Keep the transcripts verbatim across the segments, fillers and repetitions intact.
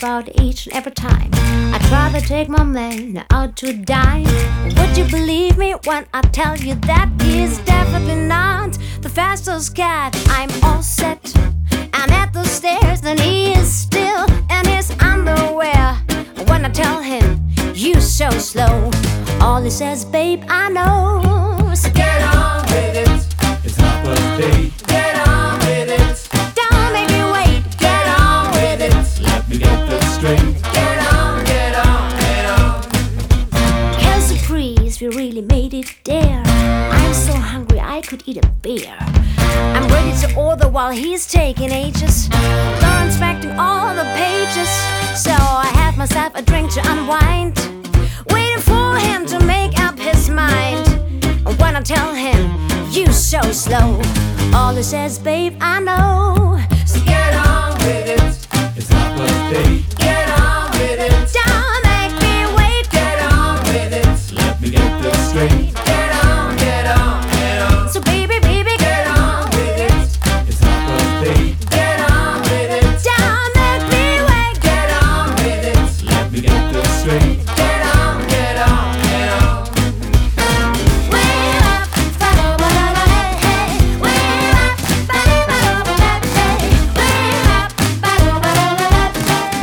about each and every time I'd rather take my man out to dine. Would you believe me when I tell you that he's definitely not the fastest cat? I'm all set, I'm at the stairs, and he is still in his underwear. When I tell him, you so slow, all he says, babe, I know. So Get on with it, it's half past eight. Get on with it, don't make me wait. get on with it. Let me get this straight. Get on, get on, get on. Hell surprise, we really made it there. I'm so hungry I could eat a beer. I'm ready to order while he's taking ages, not inspecting all the pages. So I have myself a drink to unwind, waiting for him to make up his mind. When I tell him, you so slow, all he says, babe, I know. So Get on with it, it's half past eight. Get on with it, don't make me wait. get on with it. Let me get this straight. Get on, get on, get on. So baby, baby, Get on with it, it's half past eight. Get on with it, don't make me wait. get on with it. Let me get this straight. Get on, get on, get on. Way up, ba-da-ba-da-da, hey. Way up, ba-da-ba-da-ba-da, hey. Way up, ba-da-ba-da-da-da,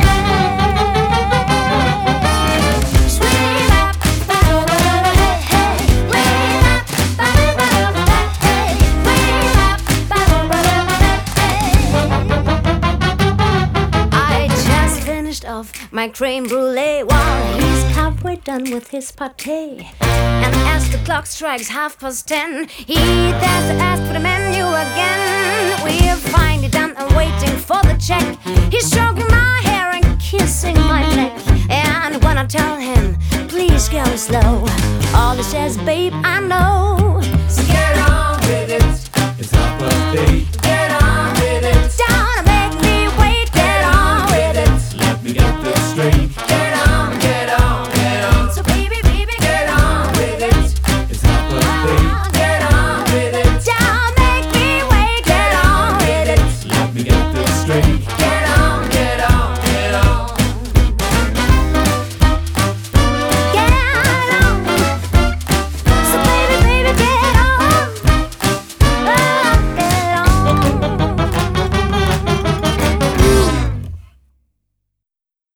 hey. Swing up, ba-da-ba-da-da, hey. Way up, ba-da-ba-da-ba-da, hey. Way up, ba-da-ba-da-ba-da, hey. I just finished off my creme brulee while he's halfway done with his pâté. And as the clock strikes half past ten, he dares to ask for the menu again. We're finally done and waiting for the check. He's stroking my hair and kissing my neck. And when I tell him, please go slow, all he says, babe, I know.